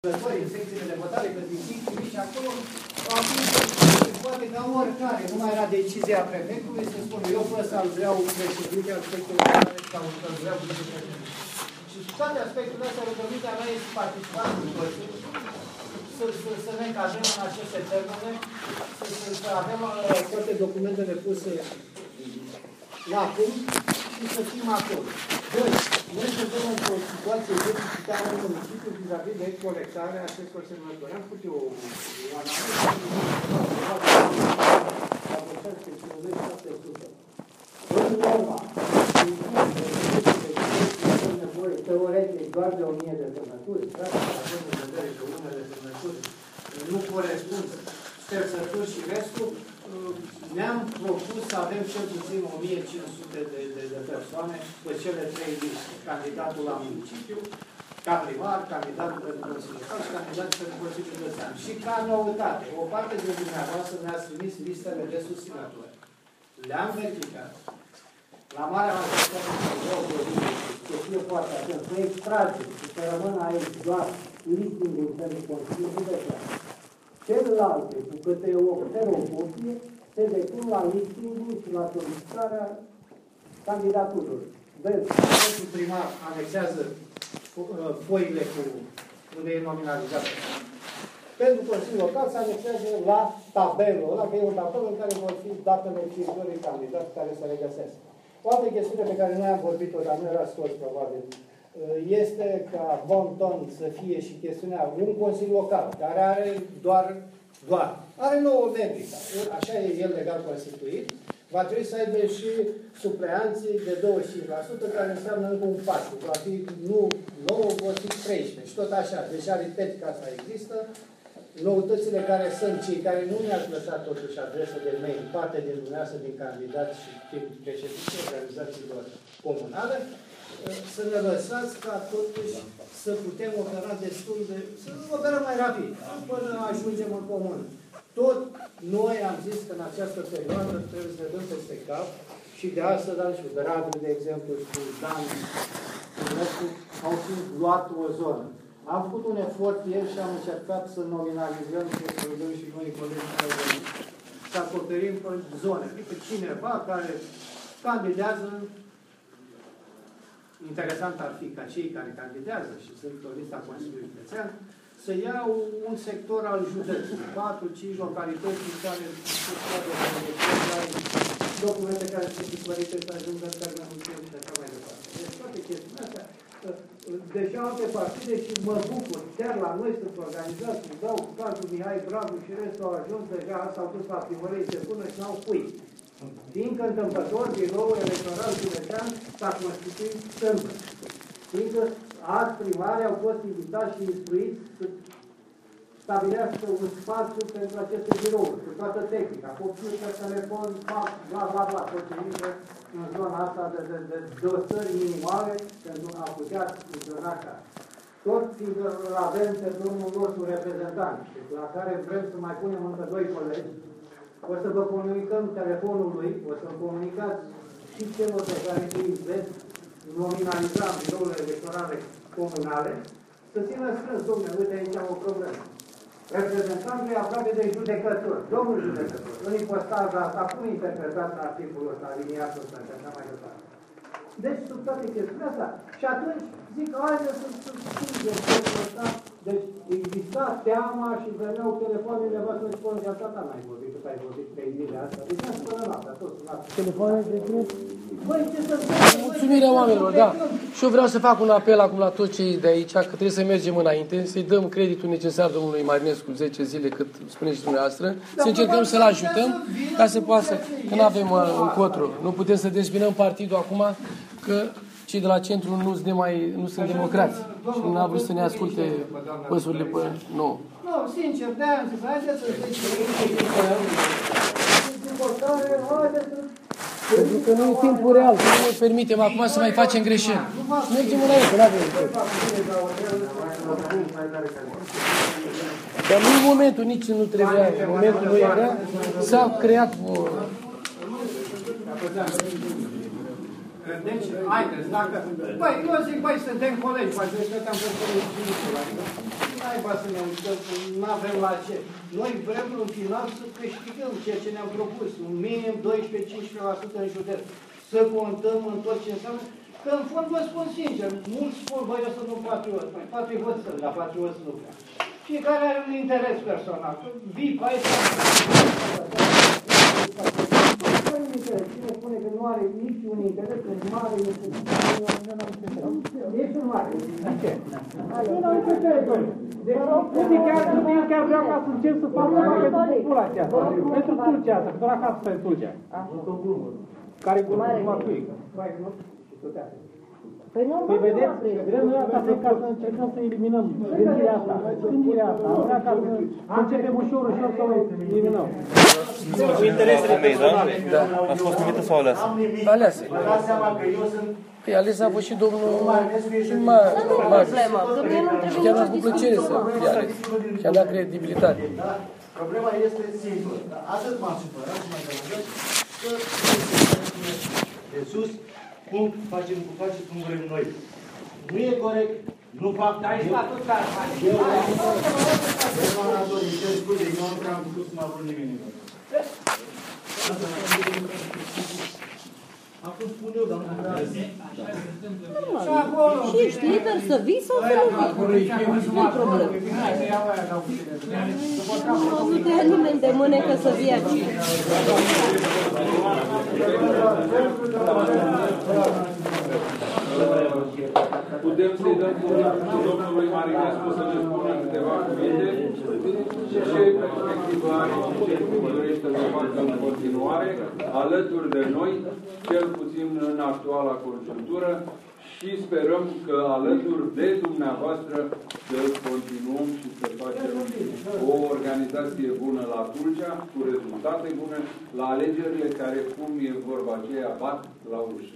în secțiile de votare, că din timp și acolo poate ca oricare, nu mai era decizia prefectului, să spună, eu pe ăsta îl vreau președinte al secției de votare sau îl vreau vicepreședinte. Și toate aspectele astea, rugămintea mea este participantul să ne încadrăm în aceste termene, să avem toate documentele puse la punct și să fim acolo. Doi, noi suntem într-o situație deficitară în municipiu vis-a-vis de colectarea acestor semnături. Am făcut eu o analiză în urma, nevoie teoretic doar de 1000 de semnături, dacă avem în vedere că unele semnături nu corespund stersături și restul, ne-am propus să avem cel puțin 1500 de persoane pe cele 3 liste. Candidatul la municipiu, ca primar, candidatul pentru Consiliul Local și candidatul pentru Consiliul Județean. Și ca noutate, o parte din dumneavoastră ne-ați trimis listele de susținători. Le-am verificat. La marea majoritate să fie foarte atent, să extrage și să rămână aici doar listingul pentru Consiliul Județean. Celelalte, cu câte o copie, se depun la listingul și la solicitarea candidaturilor. Vezi, pentru primar anexează foile cu unde e nominalizat. Pentru Consiliul Local se anexează la tabelul ăla, că e un tabel în care vor fi datele fiecărui candidat care se regăsesc. O altă chestiune pe care noi am vorbit-o, dar nu era scos probabil, este ca bon ton să fie și chestiunea un Consiliu Local, care are doar are 9 membri. Așa e el legal constituit. Va trebui să aibă și supleanții de 25%, care înseamnă încă un patru. Va fi, nu 9, vor fi 13. Și tot așa. Deja, repet că asta există. Noutățile care sunt cei care nu ne-ați lăsat totuși adresă de mail, parte din dumneavoastră, din candidați și președinții organizațiilor comunale, să ne lăsați ca totuși să putem opera destul de... să operăm mai rapid, până ajungem în comun. Tot noi am zis că în această perioadă trebuie să ne dăm peste cap și de astăzi am și cu Radu, de exemplu, și cu Dan, au fi luat o zonă. Am făcut un efort ieri și am încercat să nominalizăm și noi colegi să acoperim zone. Adică cineva care candidează, interesant ar fi ca cei care candidează și sunt pe lista Consiliului Județean, să iau un sector al județului, 4-5 localități în care se poate documente care se tipărite să ajungă în termenul și așa mai departe. Deci toate chestiunea astea, deja alte partide și mă bucur, chiar la noi sunt organizați, îmi dau cu cazul Mihai Dragu și restul au ajuns deja, s-au dus la primărie de bună și n-au cui. Fiindcă întâmplător, biroul electoral județean s-a constituit sâmbătă. Fiindcă alți primari au fost invitați și instruiți să stabilească un spațiu pentru aceste birouri, cu toată tehnica, computer, telefon, fax, bla, bla, bla, tot ce intră în zona asta de dosări minimale pentru a putea funcționa așa. Tot fiindcă îl avem pe domnul nostru reprezentant, la care vrem să mai punem încă 2 colegi, o să vă comunicăm telefonul lui, o să-mi comunicați și celor pe care îi veți nominaliza în birourile electorale comunale, să țină strâns, domnule, uite aici am o problemă. Reprezentantul e aproape de judecător, domnul judecător. În ipostaza asta, cum interpretați articolul ăsta, aliniatul ăsta și așa mai departe. Deci, sub toate chestiunea asta. Și atunci, zic, haideți să stingem chestia ăsta. Deci, exista teama și veneau telefoanele voastre și spun, de tata n-ai vorbit, cât ai vorbit 3 zile asta. Deci, am spune noaptea, tot sunat. Telefoanele de tine? Băi, ce să spune? Mulțumirea oamenilor, da. Și eu vreau să fac un apel acum la toți cei de aici, că trebuie să mergem înainte, să-i dăm creditul necesar domnului Marinescu 10 zile, cât spuneți și dumneavoastră, să încercăm să-l ajutăm, ca să poată, că nu avem încotro. Nu putem să dezbinăm partidul acum, că cei de la centru nu sunt democrați. Și nu a vrut să ne asculte păsurile pe nou. Nu, sincer, de-aia am zis, haideți să pentru că nu e timpul real, nu ne permitem acum să mai facem greșeli. Mergem înainte, nu avem încotro. Dar nu în momentul, nici nu trebuia, în momentul nu era, s-a creat o... Deci, haideți, dacă... Băi, eu zic, băi, suntem colegi, băi, că am fost colegi. naiba să ne uităm, că nu avem la ce. Noi vrem în final să câștigăm ceea ce ne-am propus, un minim 12-15% în județ. Să contăm în tot ce înseamnă. Că în fond vă spun sincer, mulți spun, băi, eu sunt un patriot. Patriot văd să, dar patriot nu vrea. Fiecare are un interes personal. Vii pe aici, cine spune că nu are niciun interes, în mare este un mare. De ce? Nu am nicio teritoriu. Eu chiar vreau ca să încep să fac ceva pentru populația asta. Pentru Tulcea asta, că doar acasă pentru Tulcea. Care e guvernul Tuic. Păi vedeți, vrem noi asta ca să încercăm să eliminăm gândirea asta. Gândirea asta. Vrea ca să începem ușor să o eliminăm. Cu interesele personale. Da. Ați fost numită sau aleasă? Aleasă. Păi ales a fost și domnul Marius. Și chiar a cu plăcere să fie ales. Și am dat credibilitate. Problema este simplă. Atât m-am supărat și m-am gândit că de sus, cum facem cum vrem noi. Nu e corect, nu fac... Dar ești la tot care faci. Eu m-am ador, îmi cer scuze, eu nu prea am făcut să mă vrut nimeni. Acum spun eu, dar nu vreau. Și ești liber să vii sau să nu vii? Nu-i problemă. Nu te ia nimeni de mânecă să vii aici. Putem să-i dăm cuvântul domnului Marinescu să ne spună câteva cuvinte și ce perspectivă are și ce dorește să facă în continuare alături de noi, cel puțin în actuala conjunctură, și sperăm că alături de dumneavoastră să continuăm și să facem o organizație bună la Tulcea, cu rezultate bune, la alegerile care, cum e vorba aceea, bat la ușă.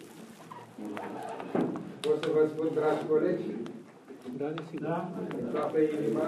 Pot să vă spun, dragi colegi, da. Toată inima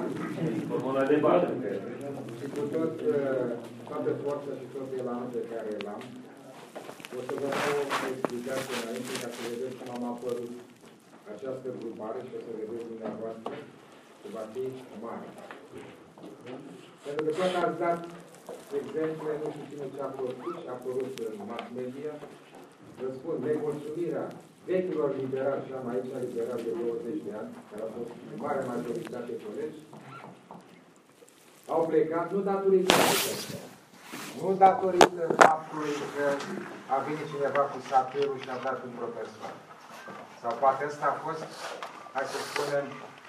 și cu toată forța și tot elanul pe care l-am, o să vă dau o explicație înainte ca să vedeți cum am apărut această grupare și o să vedeți dumneavoastră că va fi mare. Pentru că tot ați dat exemple, nu știu cine ce a făcut și a apărut în mass media, vă spun, nemulțumirea vechilor liberali, și am aici liberali de 20 de ani, care au fost în mare majoritate colegi, au plecat nu datorită nu datorită faptului că a venit cineva cu satirul și a dat un profesor. Sau poate ăsta a fost, hai să spunem,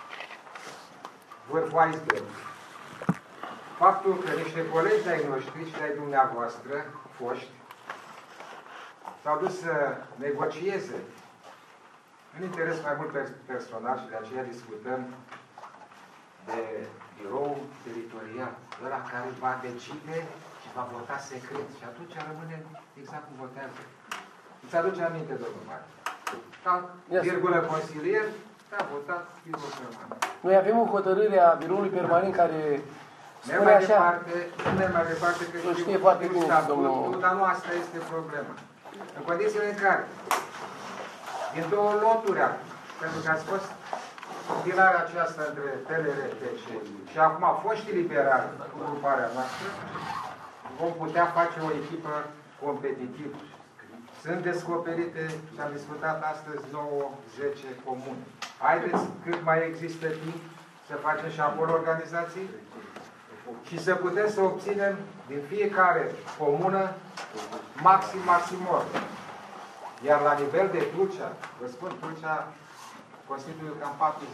vârful icebergului. Faptul că niște colegi de-ai noștri și de-ai dumneavoastră, foști, s-au dus să negocieze în interes mai mult personal și de aceea discutăm de birou teritorial, ăla care va decide și va vota secret. Și atunci rămâne exact cum votează. Îți aduce aminte, domnul Mare? Ca virgulă consilier, a votat birgulă permanent. Noi avem o hotărâre a biroului permanent care spune așa. Nu merg mai departe, că știe foarte bine, domnul. Dar nu asta este problema. În condițiile în care, din două loturi, pentru că ați fost combinarea aceasta între PLR și acum foștii liberali cu gruparea noastră, vom putea face o echipă competitivă. Sunt descoperite, și am discutat astăzi, 9-10 comune. Haideți, cât mai există timp, să facem și acolo organizații și să putem să obținem din fiecare comună maxim ori. Iar la nivel de Tulcea, vă spun, Tulcea constituie cam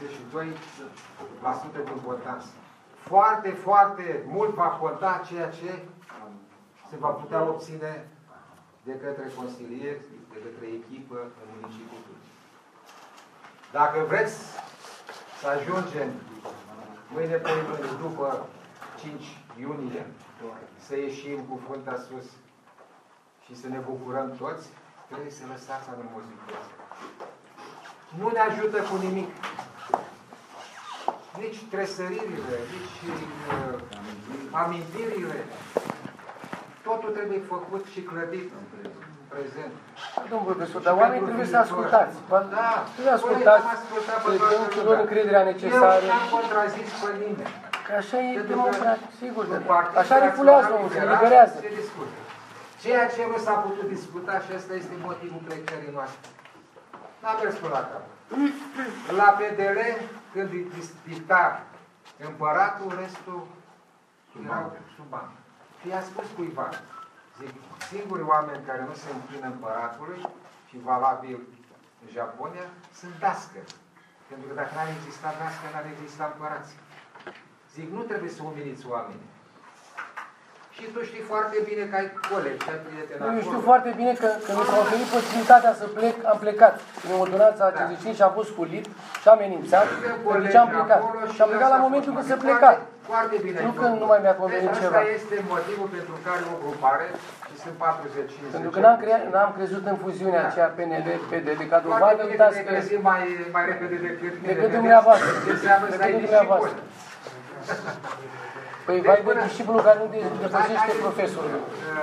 42% din votanți. Foarte, foarte mult va conta ceea ce se va putea obține de către consilieri, de către echipă în municipiul Tulcea. Dacă vreți să ajungem mâine pe mâine, după 5 iunie, să ieșim cu fruntea sus și să ne bucurăm toți, trebuie să lăsați animozități. Nu ne ajută cu nimic. Nici tresăririle, nici amintirile. Totul trebuie făcut și clădit prezent. Domnul profesor, dar oamenii trebuie să ascultați. Da, trebuie să ascultați, să dăm lor încrederea necesară. Eu n-am contrazis pe nimeni. Că așa e democratic, sigur. Așa refulează omul, se liberează. Se discută. Ceea ce nu s-a putut discuta și ăsta este motivul plecării noastre. N-a mers până la cap. La PDL, când dicta împăratul, restul erau sub bani. I-a spus cuiva, zic, singurii oameni care nu se închină împăratului și valabil în Japonia sunt dascări. Pentru că dacă n-ar exista dascări, n-ar exista împărații. Zic, nu trebuie să umiliți oamenii. Și tu știi foarte bine că ai colegi, ai prieteni acolo. Eu știu foarte bine că când mi s-a oferit posibilitatea să plec, am plecat. În ordonanța 55 și am fost sculit și am amenințat. Deci am plecat. Și am plecat la momentul când se pleca. Foarte bine. Nu că nu mai mi-a convenit ceva. Asta este motivul pentru care o grupare, și sunt 40-50. Pentru că n-am crezut în fuziunea aceea PNL-PDL, ca dovadă, uitați că... mai repede decât dumneavoastră. Înseamnă să ai disciplină. Păi vai de disciplinul care nu depășește profesorul.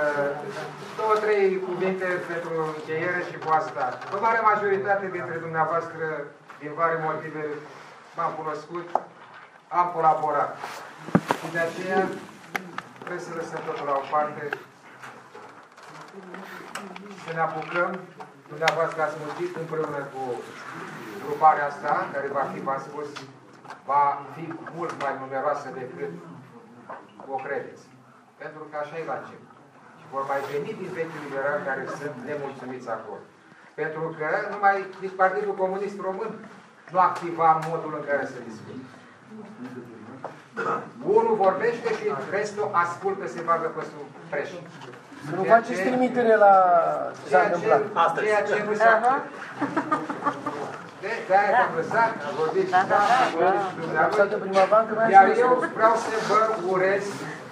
2-3 cuvinte pentru încheiere și cu asta. O mare majoritate dintre dumneavoastră, din vari motive, m-am cunoscut, am colaborat. Și de aceea trebuie să lăsăm totul la o parte, să ne apucăm. Dumneavoastră ați muncit împreună cu gruparea asta, care va fi, v-am spus, va fi mult mai numeroasă decât o credeți. Pentru că așa e la ce. Și vor mai veni din vechiul liberali care sunt nemulțumiți acolo. Pentru că numai Partidul Comunist Român nu activa modul în care se discută. Unul vorbește și restul ascultă, se bagă pe sub preș. Să nu faceți trimitere la ce s-a întâmplat. Ceea ce nu se acceptă. De-aia am lăsat, am vorbit și dumneavoastră. Iar eu vreau să vă urez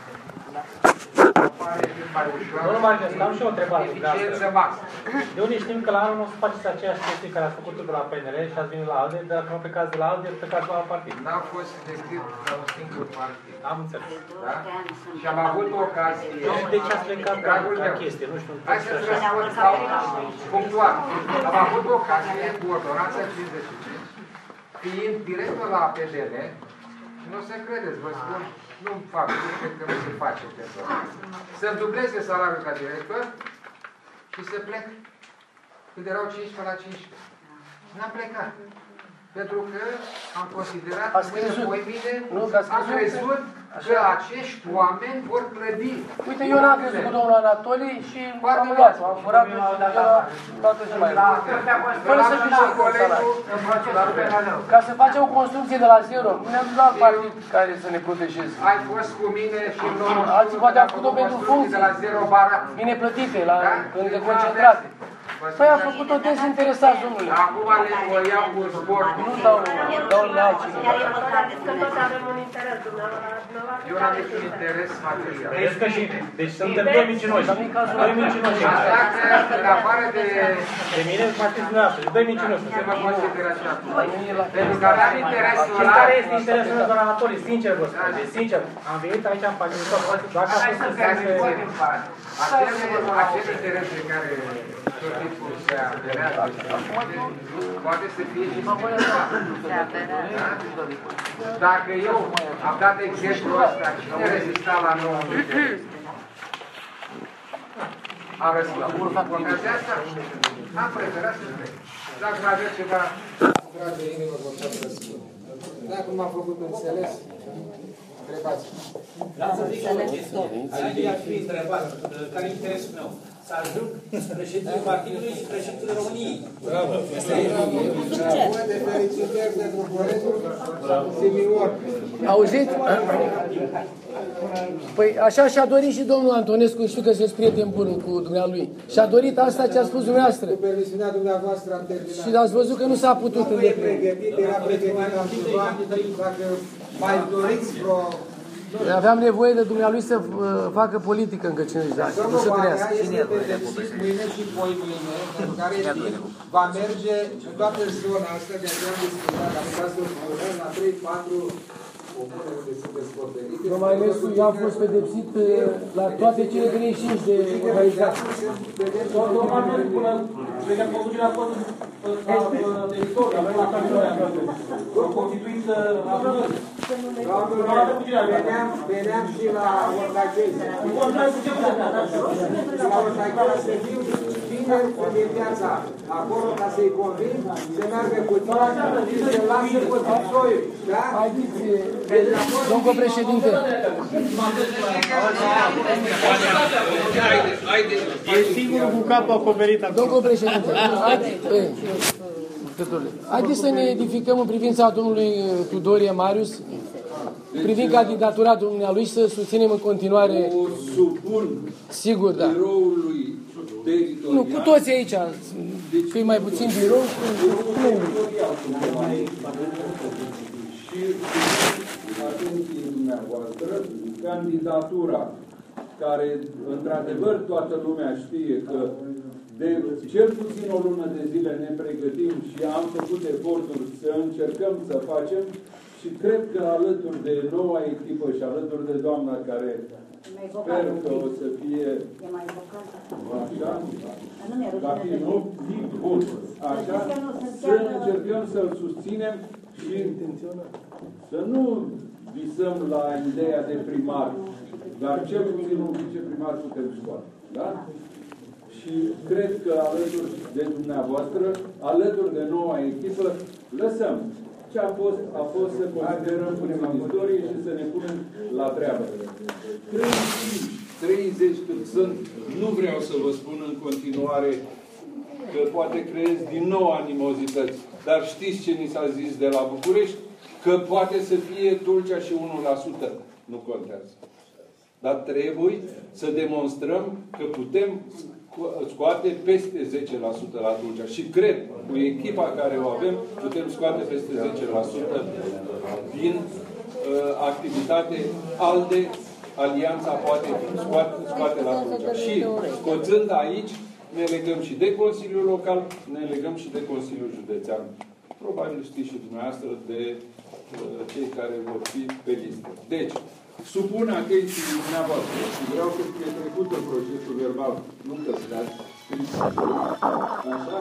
Domnul Margescu, am și o întrebare. De unde știm că la anul nu o să faceți aceeași chestie care ați făcut-o de la PNL și ați venit la ALDE, dar dacă nu plecați de la ALDE, plecați la alt partid? N-am fost decât la un singur partid. Am înțeles. Da? Și am avut o ocazie... De ce ați plecat la chestie? Nu știu. Hai să-ți răspund punctual. Am avut o ocazie cu ordonanța 55, fiind director la PDL, și nu o să credeți, vă spun, nu-mi fac, nu cred că nu se face pentru asta. Să-mi dubleze salariul ca director și să plec. Când erau 15 la 15. N-am plecat. Pentru că am considerat că voi bine, am crezut că acești oameni vor clădi. Uite, eu n-am crezut cu domnul Anatolii și am luat-o. Am furat luat-o și mai mult. Fără să fiți ca să facem o construcție de la zero. Nu ne-am dus la alt partid care să ne protejeze. Ai fost cu mine și noi. Alții poate au făcut-o pentru funcții. De la zero barat. Bine plătite, când de concentrate. Păi am făcut-o dezinteresat, domnule. Acum o iau cu sport. Nu dau la altcineva. Eu n-am niciun interes material. Deci suntem doi mincinoși. Doi mincinoși. Așa că, în afară de... De mine, faceți dumneavoastră. Doi mincinoși. Se mă consider așa. Pentru că aveam interesul ăla... Și care este interesul meu, doamna Anatolii? Sincer vă spun. Deci, sincer, am venit aici, am participat. Dacă a fost acel interes de care tot timpul se apelează, poate să fie și dacă eu am dat exemplul ăsta, cine rezista la nou? Am răspuns cu ocazia asta? Am preferat să plec. Dacă mai aveți ceva, dragă inimă, vă pot răspunde. Dacă nu m-am făcut înțeles, întrebați. Vreau să zic o chestie. Aici ar fi întrebat, care e interesul meu? Să ajung președintele Partidului și președintele României. Bravo! De felicitări pentru colegul Simion. Auziți? Păi așa și-a dorit și domnul Antonescu, știu că sunteți prieten bun cu dumnealui. Și-a dorit asta ce a spus dumneavoastră. Cu permisiunea dumneavoastră am terminat. Și ați văzut că nu s-a putut îndeplini. Nu e pregătit, era pregătit altceva. Dacă mai doriți vreo... Aveam nevoie de dumnealui să facă politică încă 50 de ani. Nu să trăiască. Este pedepsit mâine și poi mâine, în care timp va merge în toată zona asta, de aceea am discutat, am stat să spunem, la 3-4 comune unde sunt descoperite. Domnul Marinescu, eu am fost pedepsit la toate cele 35 de organizații. Domnul Marinescu, până conducerea a fost la teritoriu, avem la Caminoia, am constituit veneam și la Ortachezi. La Ortachezi să fiu vineri de viața acolo ca să-i convin să meargă cu tine și să lasă pozițioiul. Da? Domnul președinte. E singurul cu capul acoperit acolo. Domnul președinte, haideți să ne edificăm în privința domnului Tudorie Marius, privind candidatura dumnealui, să susținem în continuare. O supun sigur, da. biroului teritorial. Nu, cu toți aici. Deci, fii mai puțin birou. Și atenție dumneavoastră, candidatura care, într-adevăr, toată lumea știe că de cel puțin o lună de zile ne pregătim și am făcut eforturi să încercăm să facem și cred că alături de noua echipă și alături de doamna care sper că o să fie așa, ca fi nu, bun, așa, să încercăm să-l susținem și să nu visăm la ideea de primar, dar cel puțin un viceprimar putem scoate. Da? Și cred că alături de dumneavoastră, alături de noua echipă, lăsăm ce a fost să considerăm în istorie și să ne punem la treabă. 30 cât sunt, nu vreau să vă spun în continuare că poate creez din nou animozități, dar știți ce ni s-a zis de la București? Că poate să fie Tulcea și 1%. Nu contează. Dar trebuie să demonstrăm că putem scoate peste 10% la Tulcea. Și cred, cu echipa care o avem, putem scoate peste 10% din activitate ALDE, Alianța poate scoate la Tulcea. Și scoțând aici, ne legăm și de Consiliul Local, ne legăm și de Consiliul Județean. Probabil știți și dumneavoastră de cei care vor fi pe listă. Deci, supun atenției dumneavoastră și vreau să fie trecută procesul verbal, nu că stați, așa,